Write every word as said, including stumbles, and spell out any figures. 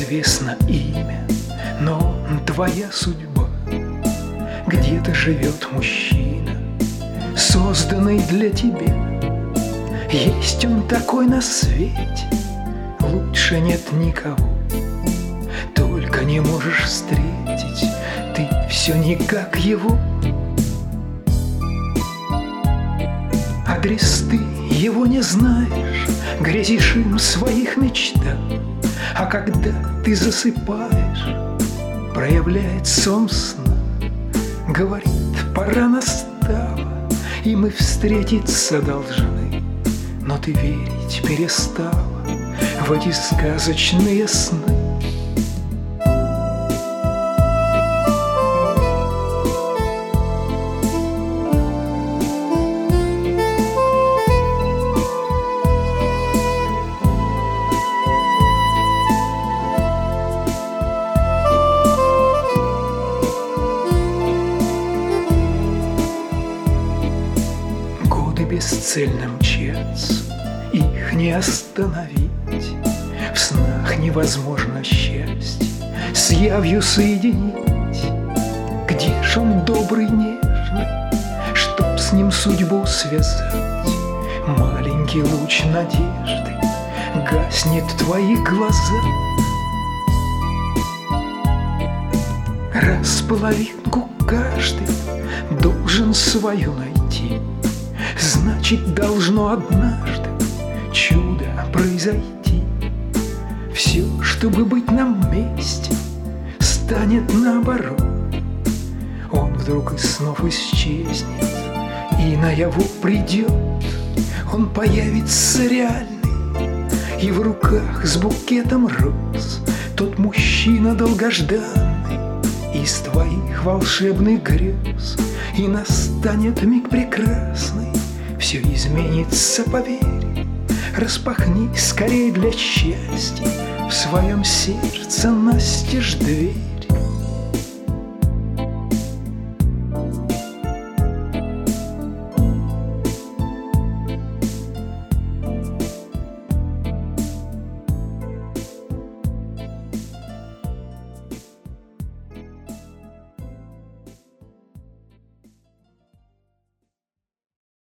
неизвестно имя, но твоя судьба. Где-то живет мужчина, созданный для тебя. Есть он такой на свете, лучше нет никого. Только не можешь встретить ты все никак его. Адрес ты его не знаешь, грезишь им в своих мечтах. А когда ты засыпаешь, проявляет сон сна. Говорит, пора настала, и мы встретиться должны. Но ты верить перестала в эти сказочные сны. Бесцельно мчатся, их не остановить. В снах невозможно счастье с явью соединить. Где ж он добрый, нежный, чтоб с ним судьбу связать? Маленький луч надежды гаснет в твоих глазах. Раз половинку каждый должен свою найти. Значит, должно однажды чудо произойти. Все, чтобы быть нам вместе, станет наоборот. Он вдруг из снов исчезнет и наяву придет. Он появится реальный и в руках с букетом роз. Тот мужчина долгожданный из твоих волшебных грез. И настанет миг прекрасный, все изменится, поверь. Распахни скорей для счастья в своем сердце настежь дверь.